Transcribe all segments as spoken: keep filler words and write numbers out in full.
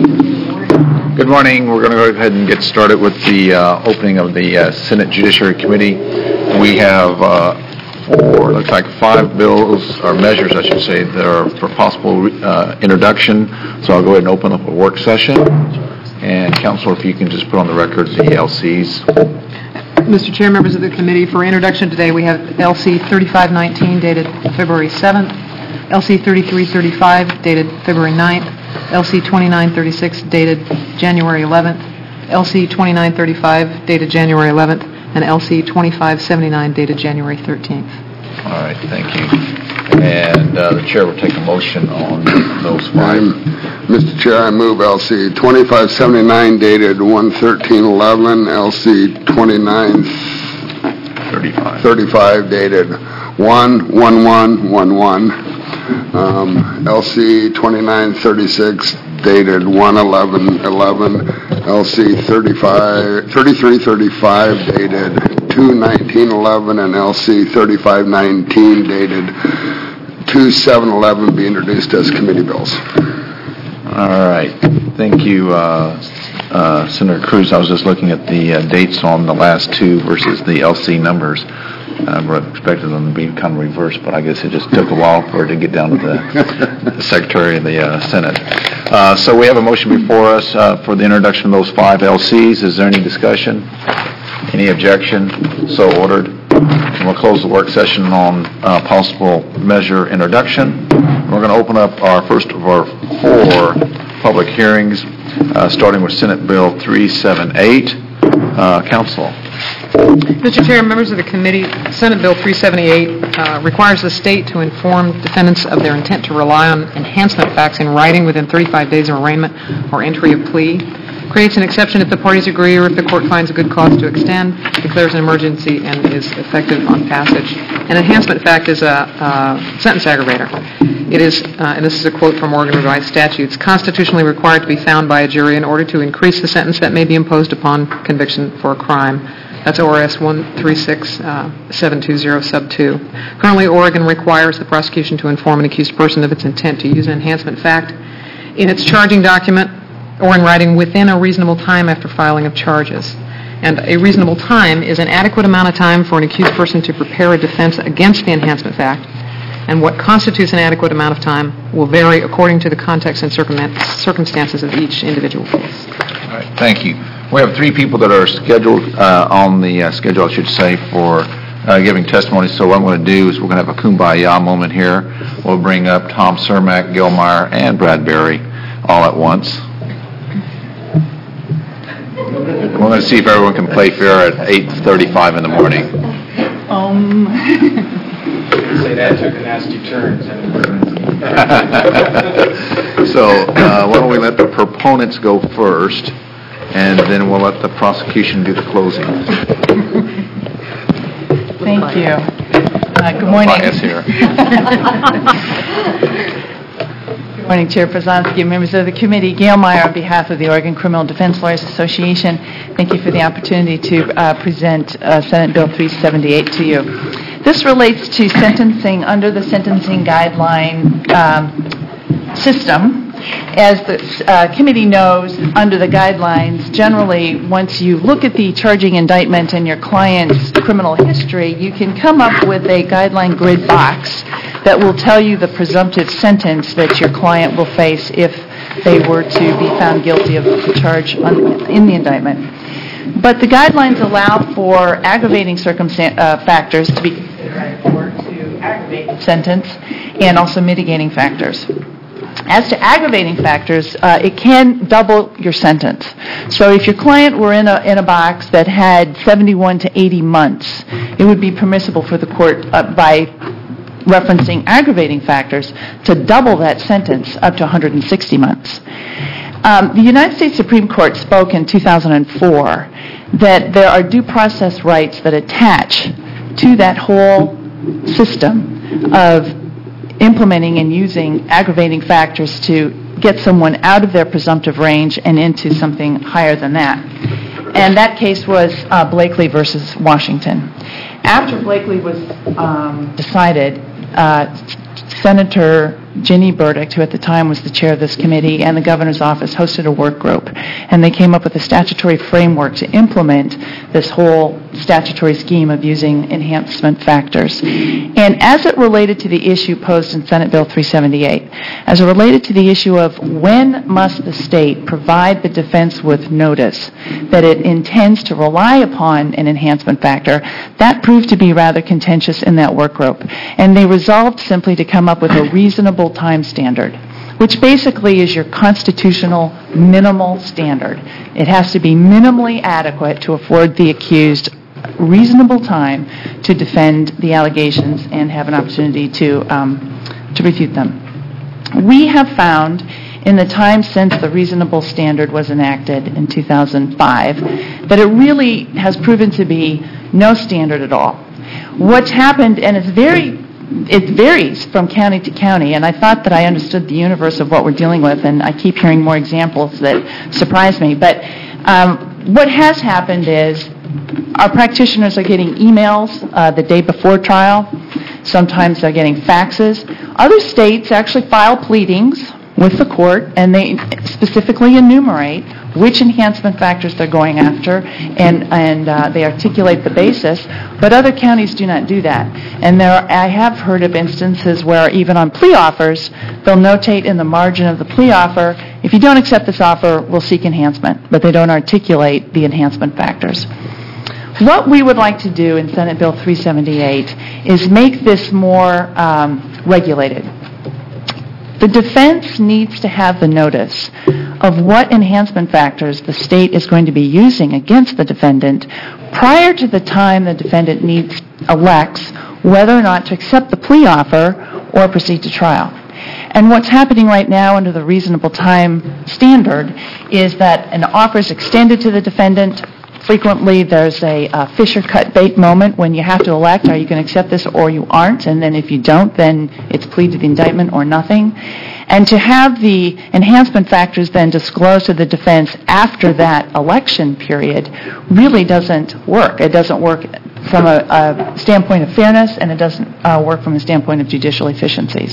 Good morning. We're going to go ahead and get started with the uh, opening of the uh, Senate Judiciary Committee. We have uh, four, looks like five bills, or measures, I should say, that are for possible uh, introduction. So I'll go ahead and open up a work session. And, Counselor, if you can just put on the record the L Cs. Mister Chair, members of the committee, for introduction today we have L C thirty-five nineteen dated February seventh, L C thirty-three thirty-five dated February ninth, L C twenty-nine thirty-six dated January eleventh, L C twenty-nine thirty-five dated January eleventh, and L C twenty-five seventy-nine dated January thirteenth. All right, thank you. And uh, the Chair will take a motion on those five. Mister Chair, I move L C twenty-five seventy-nine dated one thirteen eleven, L C twenty-nine thirty-five dated one eleven eleven, um, L C twenty-nine thirty-six dated one eleven eleven, L C thirty-five thirty-three thirty-five dated two nineteen eleven, and L C thirty-five nineteen dated two seven eleven be introduced as committee bills. All right. Thank you, uh, uh, Senator Cruz. I was just looking at the uh, dates on the last two versus the L C numbers. I would have expected them to be kind of reversed, but I guess it just took a while for it to get down to the, the Secretary of the uh, Senate. Uh, so we have a motion before us uh, for the introduction of those five L Cs. Is there any discussion? Any objection? So ordered. And we'll close the work session on uh, possible measure introduction. We're going to open up our first of our four public hearings, uh, starting with Senate Bill three seventy-eight. Uh, Counsel. Mister Chair, members of the committee, Senate Bill three seventy-eight uh, requires the state to inform defendants of their intent to rely on enhancement facts in writing within thirty-five days of arraignment or entry of plea, creates an exception if the parties agree or if the court finds a good cause to extend, declares an emergency, and is effective on passage. An enhancement fact is a uh, sentence aggravator. It is, uh, and this is a quote from Oregon Revised Statutes, constitutionally required to be found by a jury in order to increase the sentence that may be imposed upon conviction for a crime. That's O R S one three six seven two zero sub two. Currently, Oregon requires the prosecution to inform an accused person of its intent to use an enhancement fact in its charging document or in writing within a reasonable time after filing of charges. And a reasonable time is an adequate amount of time for an accused person to prepare a defense against the enhancement fact, and what constitutes an adequate amount of time will vary according to the context and circumstances of each individual case. All right, thank you. We have three people that are scheduled uh, on the uh, schedule, I should say, for uh, giving testimony. So what I'm going to do is we're going to have a kumbaya moment here. We'll bring up Tom Cermak, Gil Meyer, and Brad Berry all at once. We're going to see if everyone can play fair at eight thirty-five in the morning. Um. Say that took a nasty turn. So uh, why don't we let the proponents go first, and then we'll let the prosecution do the closing. Thank you. Uh, good morning. Bias here. Good morning, Chair Przanski, members of the committee. Gail Meyer on behalf of the Oregon Criminal Defense Lawyers Association. Thank you for the opportunity to uh, present uh, Senate Bill three seventy-eight to you. This relates to sentencing under the sentencing guideline um, system. As the uh, committee knows, under the guidelines, generally, once you look at the charging indictment and your client's criminal history, you can come up with a guideline grid box that will tell you the presumptive sentence that your client will face if they were to be found guilty of the charge on, in the indictment. But the guidelines allow for aggravating circumstan- uh, factors to be considered or to aggravate the sentence, and also mitigating factors. As to aggravating factors, uh, it can double your sentence. So if your client were in a in a box that had seventy-one to eighty months, it would be permissible for the court, uh, by referencing aggravating factors, to double that sentence up to one hundred sixty months. Um, the United States Supreme Court spoke in two thousand four that there are due process rights that attach to that whole system of implementing and using aggravating factors to get someone out of their presumptive range and into something higher than that. And that case was uh, Blakely versus Washington. After Blakely was um, decided, uh, Senator Ginny Burdick, who at the time was the chair of this committee, and the governor's office hosted a work group, and they came up with a statutory framework to implement this whole statutory scheme of using enhancement factors. And as it related to the issue posed in Senate Bill three seventy-eight, as it related to the issue of when must the state provide the defense with notice that it intends to rely upon an enhancement factor, that proved to be rather contentious in that work group. And they resolved simply to come up with a reasonable time standard, which basically is your constitutional minimal standard. It has to be minimally adequate to afford the accused reasonable time to defend the allegations and have an opportunity to um, to refute them. We have found in the time since the reasonable standard was enacted in two thousand five that it really has proven to be no standard at all. What's happened, and it's very it varies from county to county, and I thought that I understood the universe of what we're dealing with, and I keep hearing more examples that surprise me. But um, what has happened is our practitioners are getting emails uh, the day before trial. Sometimes they're getting faxes. Other states actually file pleadings with the court, and they specifically enumerate which enhancement factors they're going after, and and uh, they articulate the basis. But other counties do not do that. And there, are, I have heard of instances where even on plea offers, they'll notate in the margin of the plea offer, if you don't accept this offer, we'll seek enhancement. But they don't articulate the enhancement factors. What we would like to do in Senate Bill three seventy-eight is make this more um, regulated. The defense needs to have the notice of what enhancement factors the state is going to be using against the defendant prior to the time the defendant needs elects whether or not to accept the plea offer or proceed to trial. And what's happening right now under the reasonable time standard is that an offer is extended to the defendant. Frequently, there's a uh, Fisher cut bait moment when you have to elect, are you going to accept this or you aren't? And then if you don't, then it's plea to the indictment or nothing. And to have the enhancement factors then disclosed to the defense after that election period really doesn't work. It doesn't work from a, a standpoint of fairness, and it doesn't uh, work from a standpoint of judicial efficiencies.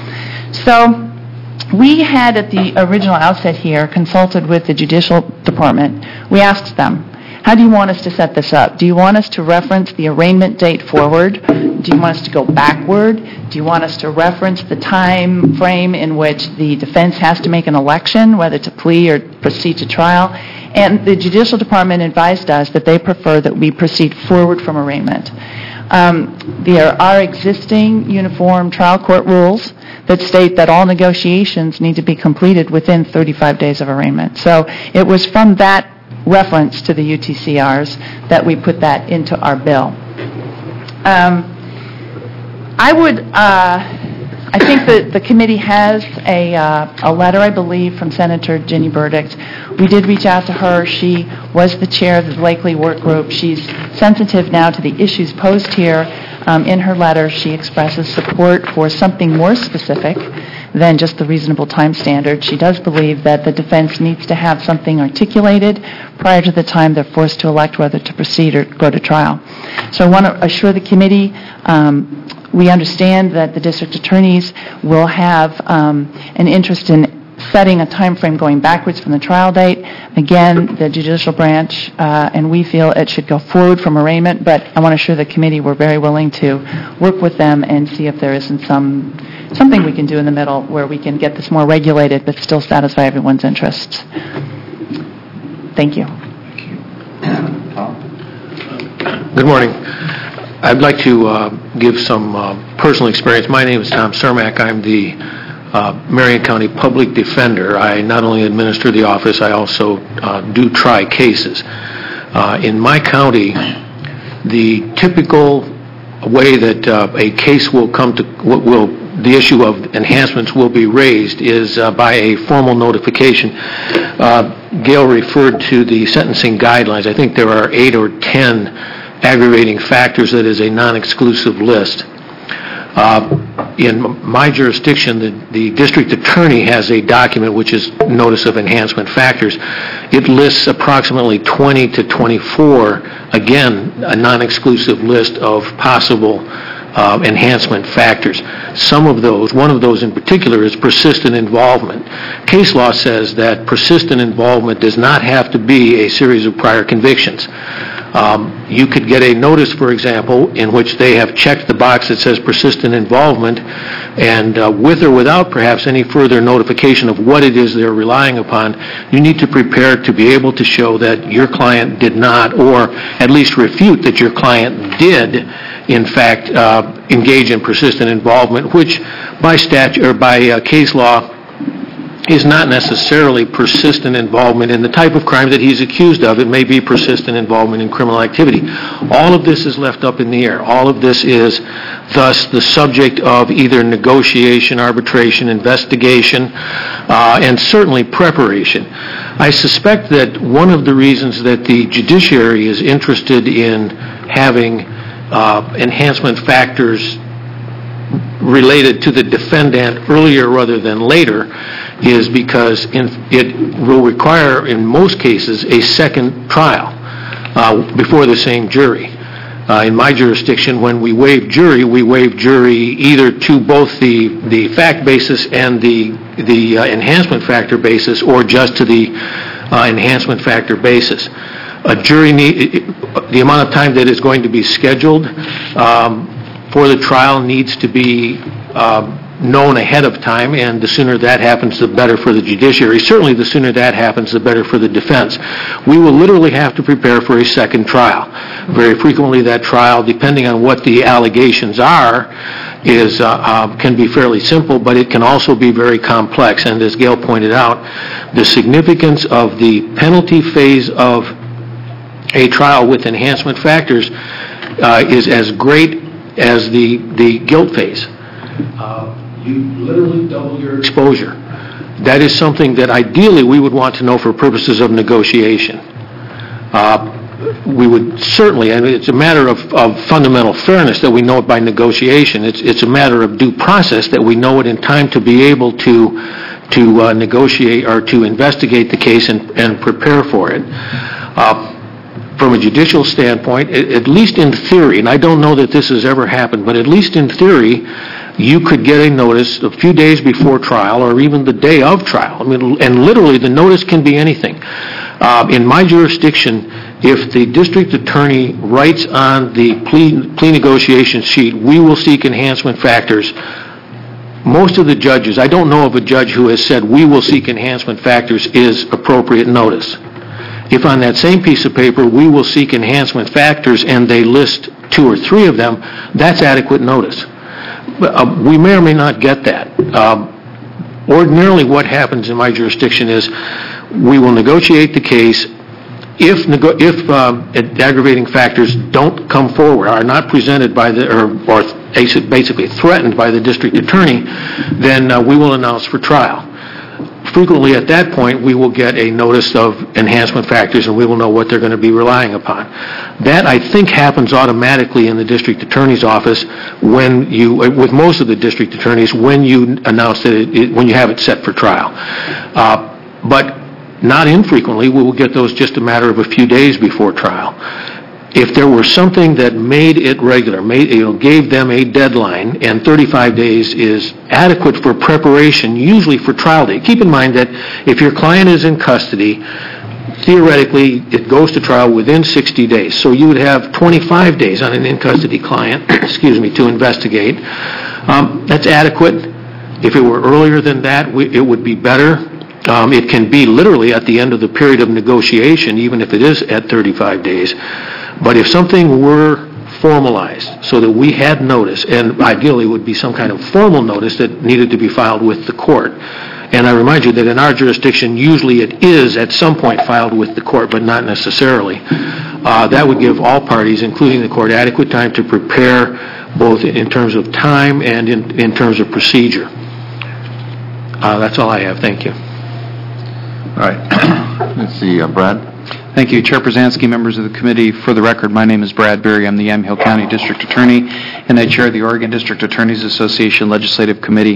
So we had at the original outset here consulted with the Judicial Department. We asked them, how do you want us to set this up? Do you want us to reference the arraignment date forward? Do you want us to go backward? Do you want us to reference the time frame in which the defense has to make an election, whether to plea or proceed to trial? And the Judicial Department advised us that they prefer that we proceed forward from arraignment. Um, there are existing uniform trial court rules that state that all negotiations need to be completed within thirty-five days of arraignment. So it was from that reference to the U T C Rs that we put that into our bill. Um, I would, uh, I think that the committee has a, uh, a letter, I believe, from Senator Ginny Burdick. We did reach out to her. She was the chair of the Blakely Work Group. She's sensitive now to the issues posed here. Um, in her letter, she expresses support for something more specific than just the reasonable time standard. She does believe that the defense needs to have something articulated prior to the time they're forced to elect whether to proceed or go to trial. So I want to assure the committee um, we understand that the district attorneys will have um, an interest in setting a time frame going backwards from the trial date. Again, the judicial branch, uh, and we feel it should go forward from arraignment, but I want to assure the committee we're very willing to work with them and see if there isn't some something we can do in the middle where we can get this more regulated but still satisfy everyone's interests. Thank you. Good morning. I'd like to uh, give some uh, personal experience. My name is Tom Cermak. I'm the uh, Marion County Public Defender. I not only administer the office, I also uh, do try cases. Uh, in my county, the typical way that uh, a case will come to, will the issue of enhancements will be raised is uh, by a formal notification. Uh, Gail referred to the sentencing guidelines. I think there are eight or ten aggravating factors that is a non-exclusive list. Uh, in my jurisdiction, the, the district attorney has a document which is Notice of Enhancement Factors. It lists approximately twenty to twenty-four, again, a non-exclusive list of possible uh, enhancement factors. Some of those, one of those in particular, is persistent involvement. Case law says that persistent involvement does not have to be a series of prior convictions. Um, you could get a notice, for example, in which they have checked the box that says persistent involvement, and uh, with or without perhaps any further notification of what it is they're relying upon, you need to prepare to be able to show that your client did not, or at least refute that your client did, in fact, uh, engage in persistent involvement, which by statute or by uh, case law is not necessarily persistent involvement in the type of crime that he's accused of. It may be persistent involvement in criminal activity. All of this is left up in the air. All of this is thus the subject of either negotiation, arbitration, investigation, uh, and certainly preparation. I suspect that one of the reasons that the judiciary is interested in having uh, enhancement factors related to the defendant earlier rather than later is because in, it will require, in most cases, a second trial uh, before the same jury. Uh, in my jurisdiction, when we waive jury, we waive jury either to both the, the fact basis and the, the uh, enhancement factor basis, or just to the uh, enhancement factor basis. A jury need, the amount of time that is going to be scheduled um, for the trial needs to be uh, known ahead of time, and the sooner that happens, the better for the judiciary. Certainly, the sooner that happens, the better for the defense. We will literally have to prepare for a second trial. Very frequently, that trial, depending on what the allegations are, is uh, uh, can be fairly simple, but it can also be very complex. And as Gail pointed out, the significance of the penalty phase of a trial with enhancement factors uh, is as great as the, the guilt phase. Uh, you literally double your exposure. That is something that ideally we would want to know for purposes of negotiation. Uh, we would certainly, I mean, it's a matter of, of fundamental fairness that we know it by negotiation. It's, it's a matter of due process that we know it in time to be able to, to uh, negotiate or to investigate the case and, and prepare for it. Uh, From a judicial standpoint, at least in theory, and I don't know that this has ever happened, but at least in theory, you could get a notice a few days before trial or even the day of trial. I mean, and literally the notice can be anything. Uh, in my jurisdiction, if the district attorney writes on the plea, plea negotiation sheet, we will seek enhancement factors, most of the judges, I don't know of a judge who has said we will seek enhancement factors is appropriate notice. If on that same piece of paper we will seek enhancement factors and they list two or three of them, that's adequate notice. Uh, we may or may not get that. Um, ordinarily what happens in my jurisdiction is we will negotiate the case. If, nego- if um, aggravating factors don't come forward, are not presented by the, or, or basically threatened by the district attorney, then uh, we will announce for trial. Frequently at that point, we will get a notice of enhancement factors and we will know what they're going to be relying upon. That, I think, happens automatically in the district attorney's office when you, with most of the district attorneys, when you announce that it, it, when you have it set for trial. Uh, but not infrequently, we will get those just a matter of a few days before trial. If there were something that made it regular, made, you know, gave them a deadline, and thirty-five days is adequate for preparation, usually for trial date. Keep in mind that if your client is in custody, theoretically it goes to trial within sixty days. So you would have twenty-five days on an in-custody client, excuse me, to investigate. Um, that's adequate. If it were earlier than that, we, it would be better. Um, it can be literally at the end of the period of negotiation, even if it is at thirty-five days. But if something were formalized so that we had notice, and ideally it would be some kind of formal notice that needed to be filed with the court. And I remind you that in our jurisdiction, usually it is at some point filed with the court, but not necessarily. Uh, that would give all parties, including the court, adequate time to prepare, both in terms of time and in, in terms of procedure. Uh, that's all I have. Thank you. All right. Let's see, uh, Brad. Thank you, Chair Przanski, members of the committee. For the record, my name is Brad Berry. I'm the Yamhill County District Attorney, and I chair the Oregon District Attorneys Association Legislative Committee.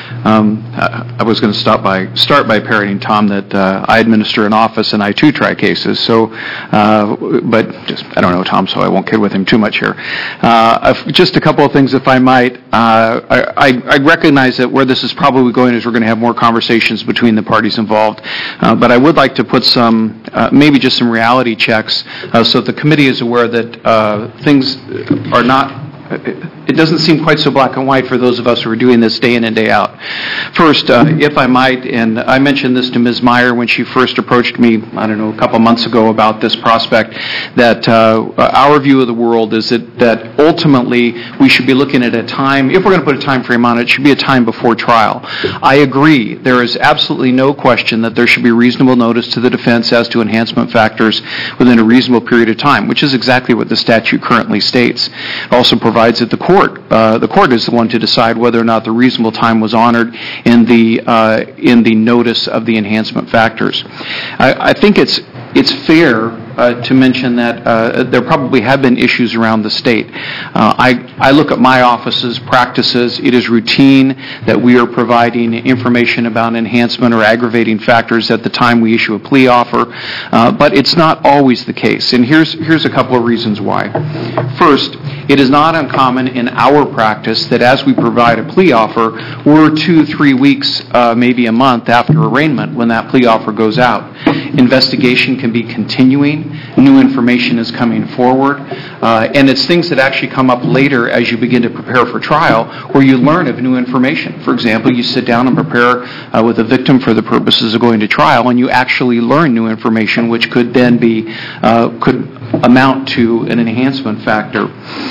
Um, I, I was going to stop by, start by parroting Tom that uh, I administer an office and I too try cases. So, uh, but just I don't know Tom, so I won't kid with him too much here. Uh, just a couple of things, if I might. Uh, I, I recognize that where this is probably going is we're going to have more conversations between the parties involved, uh, but I would like to put some, uh, maybe just some reality checks uh, so that the committee is aware that uh, things are not, it doesn't seem quite so black and white for those of us who are doing this day in and day out. First, uh, if I might, and I mentioned this to Miz Meyer when she first approached me, I don't know, a couple months ago about this prospect, that uh, our view of the world is that, that ultimately we should be looking at a time, if we're going to put a time frame on it, it should be a time before trial. I agree. There is absolutely no question that there should be reasonable notice to the defense as to enhancement factors within a reasonable period of time, which is exactly what the statute currently states. It also provides that the court, uh, the court is the one to decide whether or not the reasonable time was honored in the uh, in the notice of the enhancement factors. I, I think it's it's fair uh, to mention that uh, there probably have been issues around the state. Uh, I, I look at my office's practices. It is routine that we are providing information about enhancement or aggravating factors at the time we issue a plea offer, uh, but it's not always the case. And here's, here's a couple of reasons why. First, it is not uncommon in our practice that as we provide a plea offer, we're two, three weeks, uh, maybe a month after arraignment when that plea offer goes out. Investigation can be continuing. New information is coming forward. Uh, and it's things that actually come up later as you begin to prepare for trial where you learn of new information. For example, you sit down and prepare uh, with a victim for the purposes of going to trial, and you actually learn new information which could then be, uh, could amount to an enhancement factor.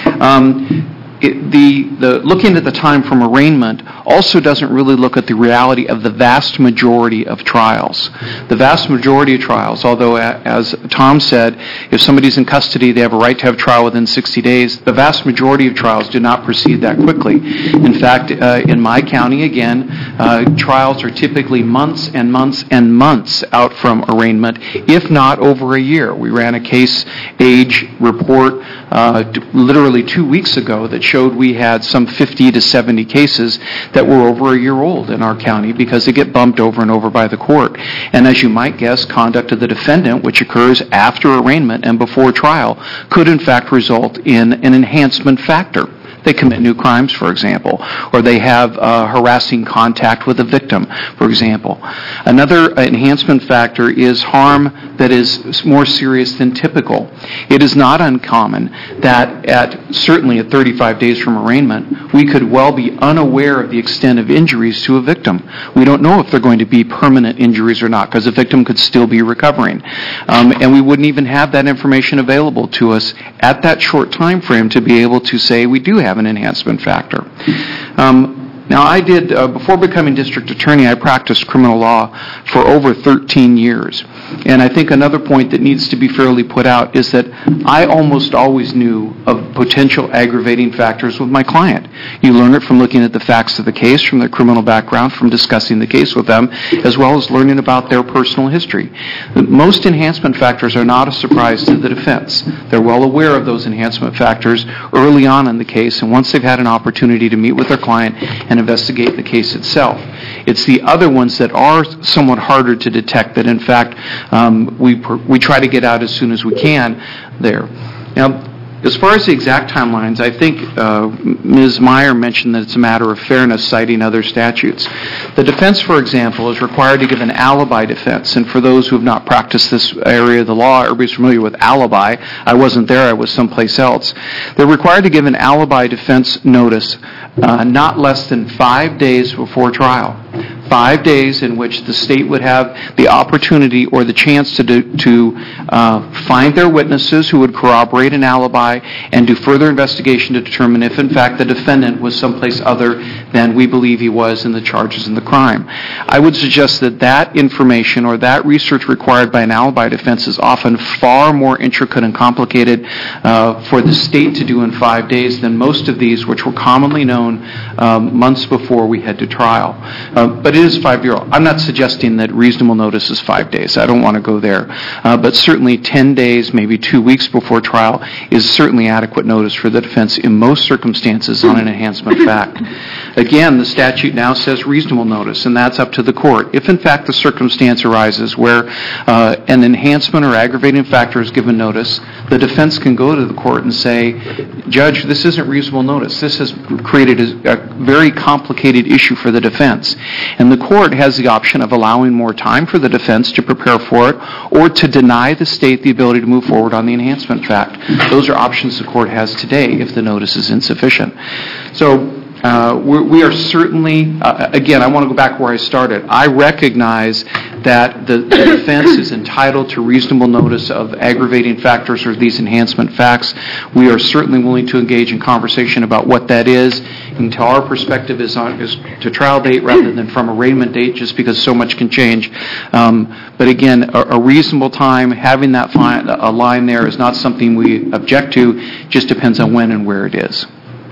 Um, It, the, the looking at the time from arraignment also doesn't really look at the reality of the vast majority of trials. The vast majority of trials, although as Tom said, if somebody's in custody, they have a right to have trial within sixty days, the vast majority of trials do not proceed that quickly. In fact, uh, in my county, again, uh, trials are typically months and months and months out from arraignment, if not over a year. We ran a case age report uh, literally two weeks ago that showed we had some fifty to seventy cases that were over a year old in our county because they get bumped over and over by the court. And as you might guess, conduct of the defendant, which occurs after arraignment and before trial, could in fact result in an enhancement factor. They commit new crimes, for example, or they have uh, harassing contact with a victim, for example. Another enhancement factor is harm that is more serious than typical. It is not uncommon that at certainly at thirty-five days from arraignment, we could well be unaware of the extent of injuries to a victim. We don't know if they're going to be permanent injuries or not because the victim could still be recovering. Um, and we wouldn't even have that information available to us at that short time frame to be able to say we do have an enhancement factor. Um, Now, I did, uh, before becoming district attorney, I practiced criminal law for over thirteen years. And I think another point that needs to be fairly put out is that I almost always knew of potential aggravating factors with my client. You learn it from looking at the facts of the case, from their criminal background, from discussing the case with them, as well as learning about their personal history. Most enhancement factors are not a surprise to the defense. They're well aware of those enhancement factors early on in the case, and once they've had an opportunity to meet with their client and investigate the case itself. It's the other ones that are somewhat harder to detect that, in fact, um, we we try to get out as soon as we can there. Now, as far as the exact timelines, I think uh, Miz Meyer mentioned that it's a matter of fairness, citing other statutes. The defense, for example, is required to give an alibi defense. And for those who have not practiced this area of the law, everybody's familiar with alibi. I wasn't there, I was someplace else. They're required to give an alibi defense notice uh, not less than five days before trial. Five days in which the state would have the opportunity or the chance to do, to uh, find their witnesses who would corroborate an alibi and do further investigation to determine if, in fact, the defendant was someplace other than we believe he was in the charges in the crime. I would suggest that that information or that research required by an alibi defense is often far more intricate and complicated uh, for the state to do in five days than most of these, which were commonly known um, months before we head to trial. Uh, but is five year. I'm not suggesting that reasonable notice is five days. I don't want to go there. Uh, but certainly ten days, maybe two weeks before trial is certainly adequate notice for the defense in most circumstances on an enhancement fact. Again, the statute now says reasonable notice, and that's up to the court. If in fact the circumstance arises where uh, an enhancement or aggravating factor is given notice, the defense can go to the court and say, Judge, this isn't reasonable notice. This has created a, a very complicated issue for the defense. And the court has the option of allowing more time for the defense to prepare for it or to deny the state the ability to move forward on the enhancement fact. Those are options the court has today if the notice is insufficient. So uh, we're, we are certainly, uh, again, I want to go back where I started. I recognize that the, the defense is entitled to reasonable notice of aggravating factors or these enhancement facts. We are certainly willing to engage in conversation about what that is. Until our perspective is on is to trial date rather than from arraignment date, just because so much can change. Um, but again, a, a reasonable time, having that fine, a line there is not something we object to. Just depends on when and where it is.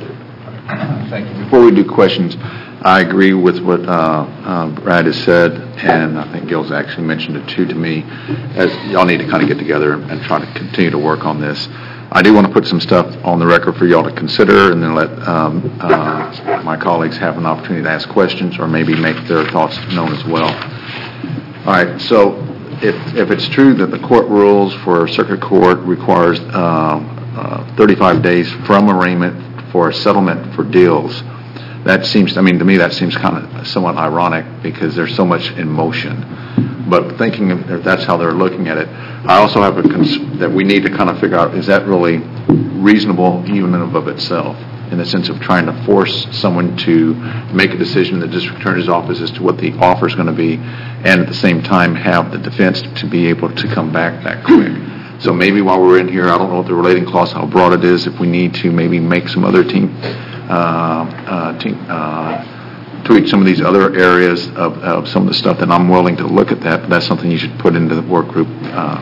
Thank you. Before we do questions, I agree with what uh, uh, Brad has said, and I think Gil's actually mentioned it too to me. As y'all need to kind of get together and try to continue to work on this. I do want to put some stuff on the record for y'all to consider, and then let um, uh, my colleagues have an opportunity to ask questions or maybe make their thoughts known as well. All right, so if, if it's true that the court rules for circuit court requires uh, uh, thirty-five days from arraignment for a settlement for deals, that seems, I mean, to me that seems kind of somewhat ironic because there's so much in motion. But thinking if that's how they're looking at it, I also have a cons- that we need to kind of figure out, is that really reasonable even in and of itself, in the sense of trying to force someone to make a decision in the district attorney's office as to what the offer is going to be, and at the same time have the defense to be able to come back that quick. So maybe while we're in here, I don't know what the relating clause, how broad it is, if we need to maybe make some other team, uh, uh, team uh, tweak some of these other areas of, of some of the stuff, that I'm willing to look at that, but that's something you should put into the work group.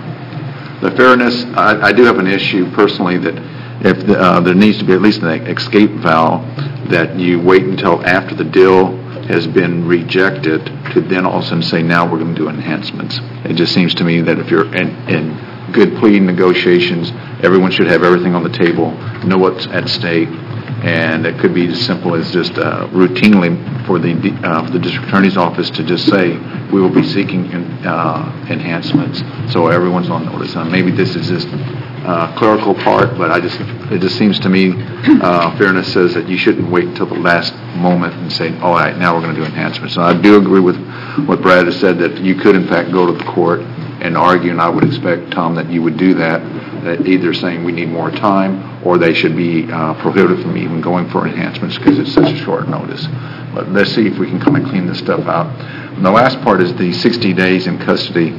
Uh, the fairness, I, I do have an issue personally that if the, uh, there needs to be at least an escape valve, that you wait until after the deal has been rejected to then all of a sudden say, now we're going to do enhancements. It just seems to me that if you're in, in good plea negotiations, everyone should have everything on the table, know what's at stake, and it could be as simple as just uh, routinely for the uh, for the district attorney's office to just say, we will be seeking uh, enhancements, so everyone's on notice. Uh, maybe this is just uh, clerical part, but I just it just seems to me uh, fairness says that you shouldn't wait until the last moment and say, all right, now we're going to do enhancements. And I do agree with what Brad has said, that you could in fact go to the court and argue, and I would expect, Tom, that you would do that, that either saying we need more time or they should be uh, prohibited from even going for enhancements because it's such a short notice. But let's see if we can kind of clean this stuff out. And the last part is the sixty days in custody.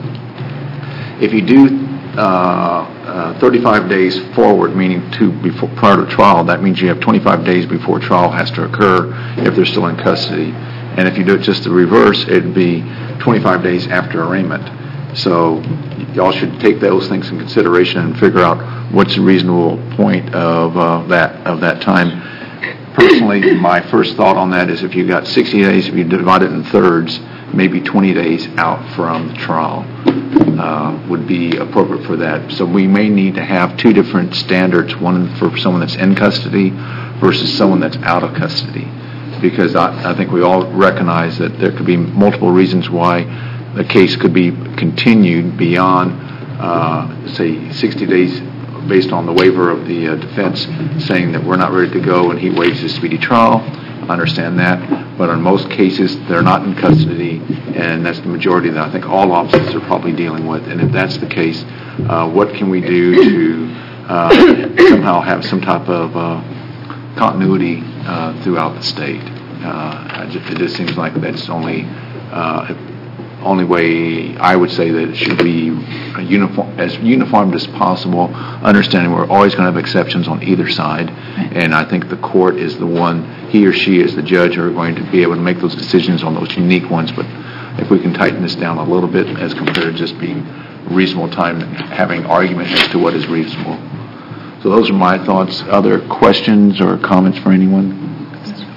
If you do uh, uh, thirty-five days forward, meaning to before, prior to trial, that means you have twenty-five days before trial has to occur if they're still in custody. And if you do it just the reverse, it'd be twenty-five days after arraignment. So y'all should take those things in consideration and figure out what's a reasonable point of uh, that of that time. Personally, my first thought on that is if you got sixty days, if you divide it in thirds, maybe twenty days out from the trial uh, would be appropriate for that. So we may need to have two different standards, one for someone that's in custody versus someone that's out of custody. Because I, I think we all recognize that there could be multiple reasons why the case could be continued beyond, uh, say, sixty days based on the waiver of the uh, defense saying that we're not ready to go and he waives his speedy trial. I understand that. But in most cases, they're not in custody, and that's the majority that I think all officers are probably dealing with. And if that's the case, uh, what can we do to uh, somehow have some type of uh, continuity uh, throughout the state? Uh, it just seems like that's only uh, only way I would say that it should be a uniform, as uniform as possible, understanding we're always going to have exceptions on either side. And I think the court is the one, he or she as the judge are going to be able to make those decisions on those unique ones. But if we can tighten this down a little bit as compared to just being reasonable time and having argument as to what is reasonable. So those are my thoughts. Other questions or comments for anyone?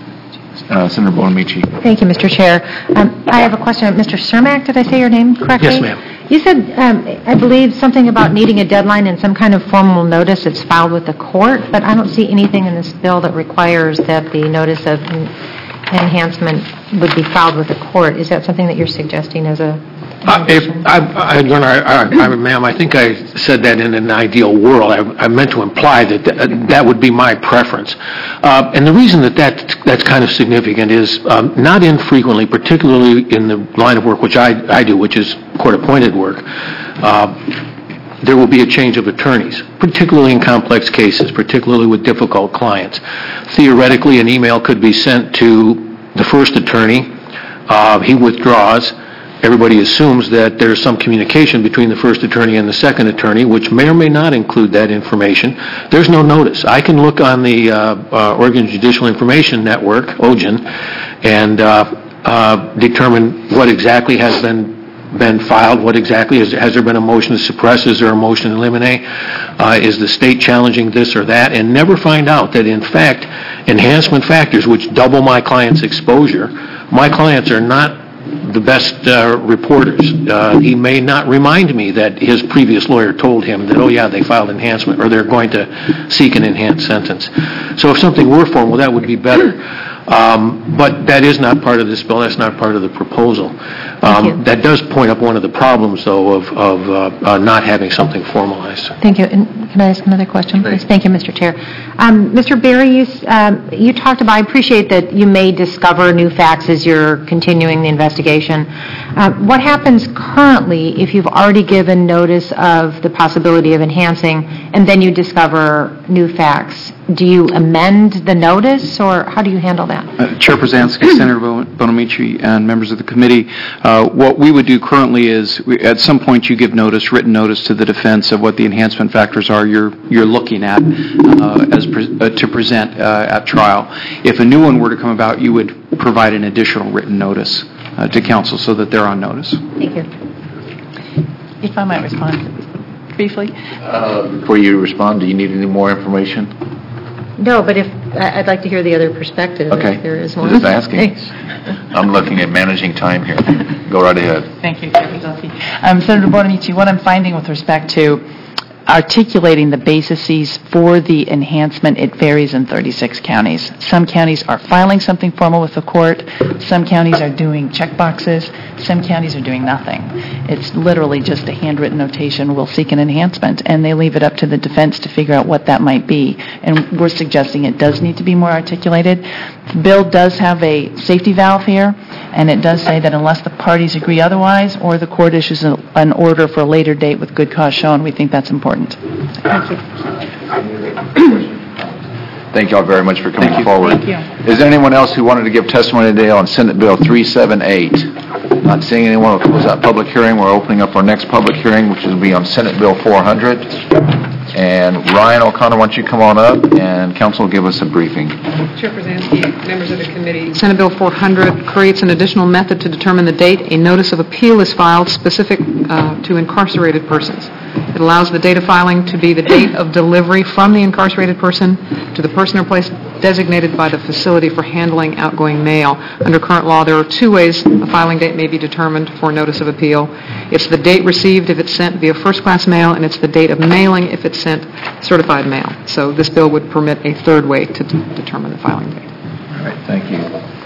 Uh, Senator Bonamici. Thank you, Mister Chair. Um, I have a question. Mister Cermak, did I say your name correctly? Yes, ma'am. You said, um, I believe, something about needing a deadline and some kind of formal notice that's filed with the court, but I don't see anything in this bill that requires that the notice of en- enhancement would be filed with the court. Is that something that you're suggesting as a... Uh, if, I, I, I, I, I, ma'am, I think I said that in an ideal world. I, I meant to imply that th- that would be my preference. Uh, and the reason that, that that's kind of significant is um, not infrequently, particularly in the line of work which I, I do, which is court-appointed work, uh, there will be a change of attorneys, particularly in complex cases, particularly with difficult clients. Theoretically, an email could be sent to the first attorney. Uh, he withdraws. Everybody assumes that there's some communication between the first attorney and the second attorney, which may or may not include that information. There's no notice. I can look on the uh, uh, Oregon Judicial Information Network, O J I N, and uh, uh, determine what exactly has been been filed, what exactly is, has there been a motion to suppress, is there a motion to eliminate, uh, is the state challenging this or that, and never find out that in fact enhancement factors, which double my client's exposure, my clients are not the best uh, reporters. Uh, he may not remind me that his previous lawyer told him that, oh yeah, they filed enhancement, or they're going to seek an enhanced sentence. So if something were formal, that would be better. Um, but that is not part of this bill. That's not part of the proposal. Um, that does point up one of the problems, though, of, of uh, uh, not having something formalized. Thank you. And can I ask another question, please? Thank you, Mister Chair. Um, Mister Berry, you, um, you talked about, I appreciate that you may discover new facts as you're continuing the investigation. Uh, what happens currently if you've already given notice of the possibility of enhancing and then you discover new facts? Do you amend the notice, or how do you handle that? Uh, Chair Brzezinski, Senator Bonamici, and members of the committee, uh, what we would do currently is, we, at some point you give notice, written notice to the defense of what the enhancement factors are you're you're looking at uh, as pre- uh, to present uh, at trial. If a new one were to come about, you would provide an additional written notice uh, to counsel so that they're on notice. Thank you. If I might respond briefly. Uh, before you respond, do you need any more information? No, but if I- I'd like to hear the other perspective. Okay. If there is I'm one. just asking. Thanks. I'm looking at managing time here. Go right ahead. Thank you, Chair Brzezinski. Um, Senator Bonamici, what I'm finding with respect to articulating the bases for the enhancement, it varies in thirty-six counties. Some counties are filing something formal with the court. Some counties are doing checkboxes. Some counties are doing nothing. It's literally just a handwritten notation, we'll seek an enhancement, and they leave it up to the defense to figure out what that might be. And we're suggesting it does need to be more articulated. The bill does have a safety valve here, and it does say that unless the parties agree otherwise or the court issues a, an order for a later date with good cause shown, we think that's important. Thank you. Thank you all very much for coming Thank you. forward. Thank you. Is there anyone else who wanted to give testimony today on Senate Bill three seventy-eight? Not seeing anyone. We'll close that public hearing. We're opening up our next public hearing, which will be on Senate Bill four hundred. And Ryan O'Connor, why don't you come on up, and council will give us a briefing. Chair Brzezinski, members of the committee, Senate Bill four hundred creates an additional method to determine the date a notice of appeal is filed specific uh, to incarcerated persons. It allows the date of filing to be the date of delivery from the incarcerated person to the person or place designated by the facility for handling outgoing mail. Under current law, there are two ways a filing date may be determined for notice of appeal. It's the date received if it's sent via first-class mail, and it's the date of mailing if it's sent certified mail. So this bill would permit a third way to d- determine the filing date. All right, thank you.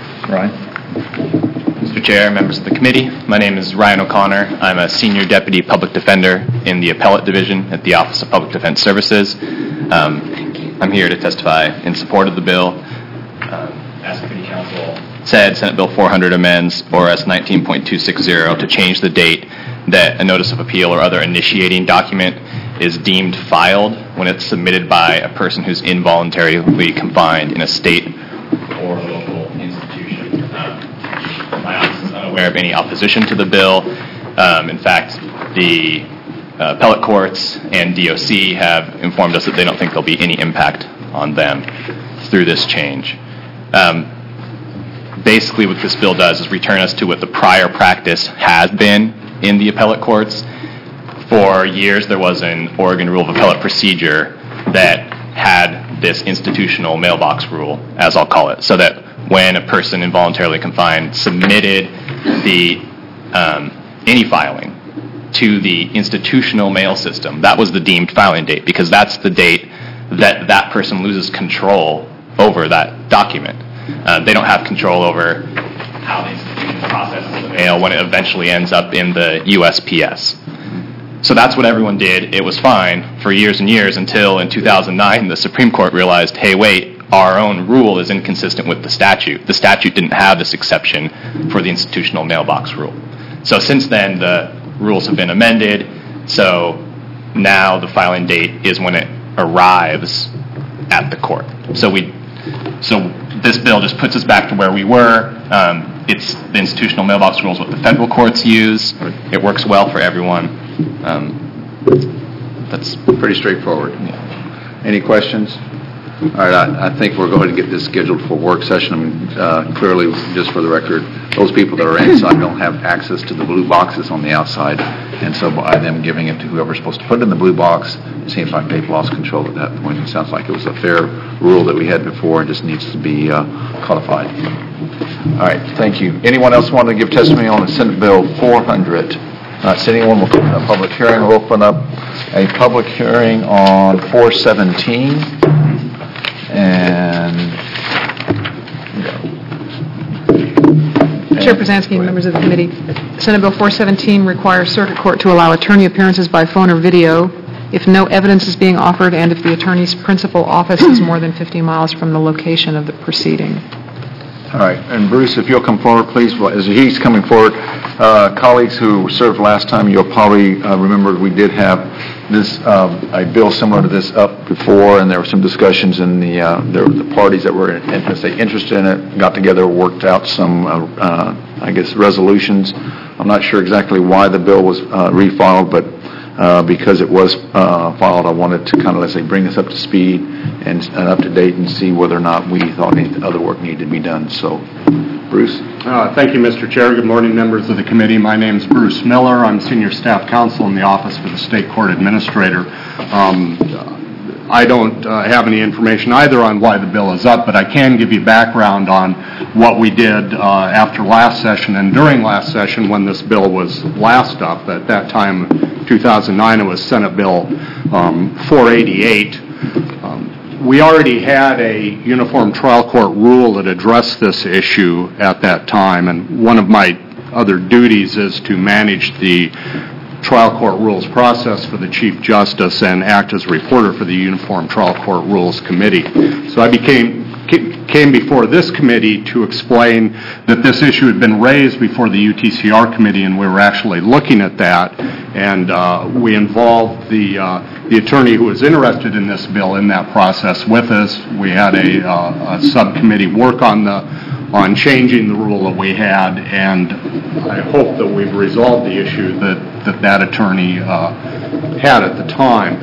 Ryan? Mister Chair, members of the committee, my name is Ryan O'Connor. I'm a Senior Deputy Public Defender in the Appellate Division at the Office of Public Defense Services. Um, I'm here to testify in support of the bill. Um, as the City Council said, Senate Bill four hundred amends O R S nineteen point two six zero to change the date that a notice of appeal or other initiating document is deemed filed when it's submitted by a person who's involuntarily confined in a state or local institution. Um, my office is unaware of any opposition to the bill. Um, in fact, the uh, appellate courts and D O C have informed us that they don't think there'll be any impact on them through this change. Um, basically, what this bill does is return us to what the prior practice has been in the appellate courts. For years, there was an Oregon Rule of Appellate Procedure that had this institutional mailbox rule, as I'll call it, so that when a person involuntarily confined submitted the um, any filing to the institutional mail system. That was the deemed filing date, because that's the date that that person loses control over that document. Uh, they don't have control over how the institution processes the mail when it eventually ends up in the U S P S. So that's what everyone did. It was fine for years and years until in two thousand nine the Supreme Court realized, hey, wait, our own rule is inconsistent with the statute. The statute didn't have this exception for the institutional mailbox rule. So since then, the rules have been amended. So now the filing date is when it arrives at the court. So we, so this bill just puts us back to where we were. Um, it's the institutional mailbox rule is what the federal courts use. It works well for everyone. Um, that's Pretty straightforward. yeah. Any questions? All right, I, I think we'll go ahead and get this scheduled for work session. I mean, uh, clearly, just for the record, those people that are inside don't have access to the blue boxes on the outside, and so by them giving it to whoever's supposed to put it in the blue box, it seems like they've lost control at that point. It sounds like it was a fair rule that we had before and just needs to be uh, codified. All right, thank you. Anyone else want to give testimony on Senate Bill four hundred? Not seeing anyone, we'll open a public hearing. We'll open up a public hearing on four seventeen. And Chair Posanski and members of the committee, Senate Bill four seventeen requires circuit court to allow attorney appearances by phone or video if no evidence is being offered and if the attorney's principal office is more than fifty miles from the location of the proceeding. all right, and Bruce, if you'll come forward, please. Well, as he's coming forward, uh, colleagues who served last time, you'll probably uh, remember we did have this um, a bill similar to this up before, and there were some discussions, and the uh, there were the parties that were let's say interested in it got together, worked out some uh, uh, I guess resolutions. I'm not sure exactly why the bill was uh, refiled, but uh, because it was uh, filed, I wanted to kind of let's say bring us up to speed and, and up to date and see whether or not we thought any other work needed to be done. So, Bruce. Uh, thank you, Mister Chair. Good morning, members of the committee. My name is Bruce Miller. I'm Senior Staff Counsel in the Office for the State Court Administrator. Um, I don't uh, have any information either on why the bill is up, but I can give you background on what we did uh, after last session and during last session when this bill was last up. At that time, two thousand nine, it was Senate Bill um, four eighty-eight. Um, We already had a uniform trial court rule that addressed this issue at that time, and one of my other duties is to manage the trial court rules process for the Chief Justice and act as reporter for the Uniform Trial Court Rules Committee. So I became came before this committee to explain that this issue had been raised before the U T C R committee, and we were actually looking at that, and uh, we involved the uh, the attorney who was interested in this bill in that process with us. We had a, uh, a subcommittee work on the on changing the rule that we had, and I hope that we've resolved the issue that that, that attorney uh, had at the time.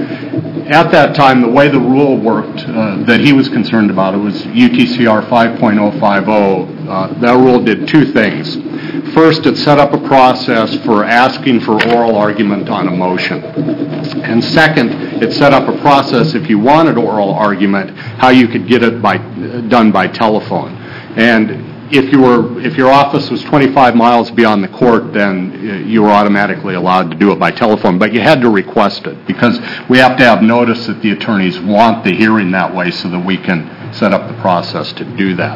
At that time, the way the rule worked uh, that he was concerned about, it was U T C R five point oh five oh. Uh, that rule did two things. First, it set up a process for asking for oral argument on a motion. And second, it set up a process, if you wanted oral argument, how you could get it by done by telephone. And if you were, if your office was twenty-five miles beyond the court, then you were automatically allowed to do it by telephone. But you had to request it, because we have to have notice that the attorneys want the hearing that way so that we can set up the process to do that.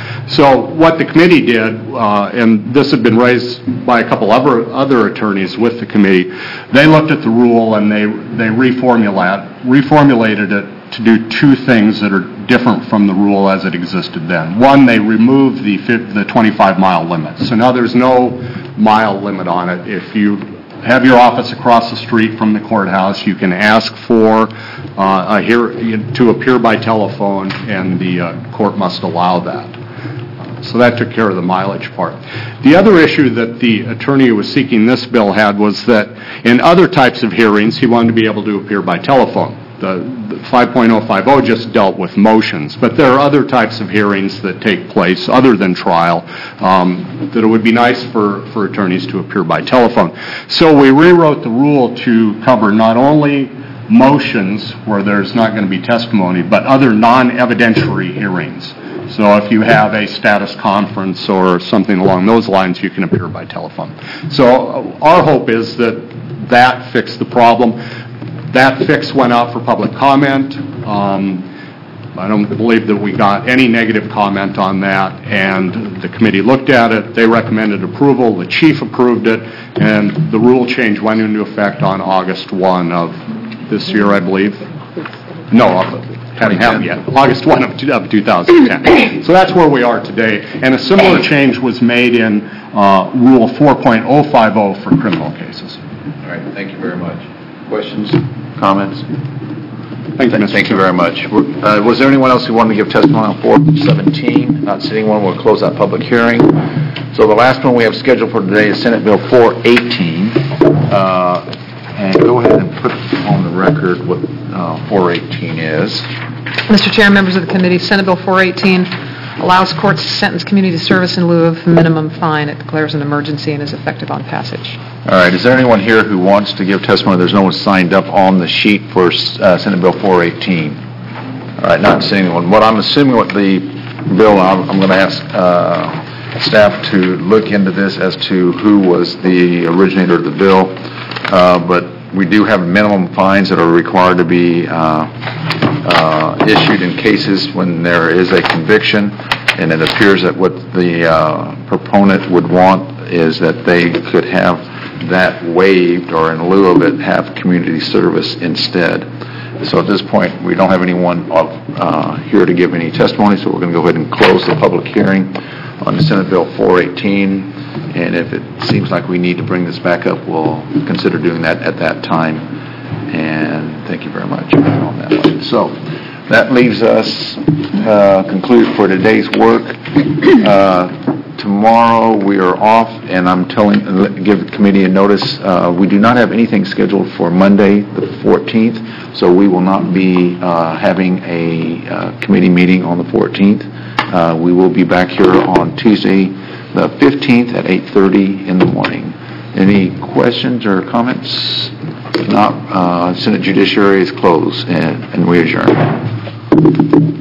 So what the committee did, uh, and this had been raised by a couple other other attorneys with the committee, they looked at the rule and they they reformulate, reformulated it to do two things that are different from the rule as it existed then. One, they removed the the twenty-five mile limit. So now there's no mile limit on it. If you have your office across the street from the courthouse, you can ask for uh, a hear, to appear by telephone, and the uh, court must allow that. So that took care of the mileage part. The other issue that the attorney who was seeking this bill had was that in other types of hearings, he wanted to be able to appear by telephone. The, the five point oh five oh just dealt with motions, but there are other types of hearings that take place other than trial um, that it would be nice for, for attorneys to appear by telephone. So we rewrote the rule to cover not only motions where there's not going to be testimony, but other non-evidentiary hearings. So if you have a status conference or something along those lines, you can appear by telephone. So uh, our hope is that that fixed the problem. That fix went out for public comment. Um, I don't believe that we got any negative comment on that, and the committee looked at it. They recommended approval. The chief approved it, and the rule change went into effect on August first of this year, I believe. No, hadn't happened yet. August first of two thousand ten. So that's where we are today. And a similar change was made in uh, Rule four point oh five oh for criminal cases. All right, thank you very much. Questions, comments? Thank you, Mister Thank you Chair. very much. Uh, Was there anyone else who wanted to give testimony on four seventeen? Not seeing one, we'll close that public hearing. So the last one we have scheduled for today is Senate Bill four eighteen. Uh, And go ahead and put on the record what uh, four eighteen is. Mister Chair, members of the committee, Senate Bill four eighteen allows courts to sentence community service in lieu of minimum fine. It declares an emergency and is effective on passage. All right, is there anyone here who wants to give testimony? There's no one signed up on the sheet for uh, Senate Bill four eighteen. All right, not seeing anyone. What I'm assuming what the bill, I'm, I'm going to ask uh, staff to look into this as to who was the originator of the bill, uh, but we do have minimum fines that are required to be uh, uh, issued in cases when there is a conviction, and it appears that what the uh, proponent would want is that they could have that waived, or in lieu of it, have community service instead. So at this point, we don't have anyone uh, here to give any testimony, so we're going to go ahead and close the public hearing on the Senate Bill four eighteen, and if it seems like we need to bring this back up, we'll consider doing that at that time. And thank you very much on that one. So that leaves us uh, concluded for today's work. Uh, Tomorrow we are off, and I'm telling, give the committee a notice. Uh, we do not have anything scheduled for Monday, the fourteenth, so we will not be uh, having a uh, committee meeting on the fourteenth. Uh, we will be back here on Tuesday, the fifteenth, at eight thirty in the morning. Any questions or comments? If not, uh, Senate Judiciary is closed, and, and we adjourn.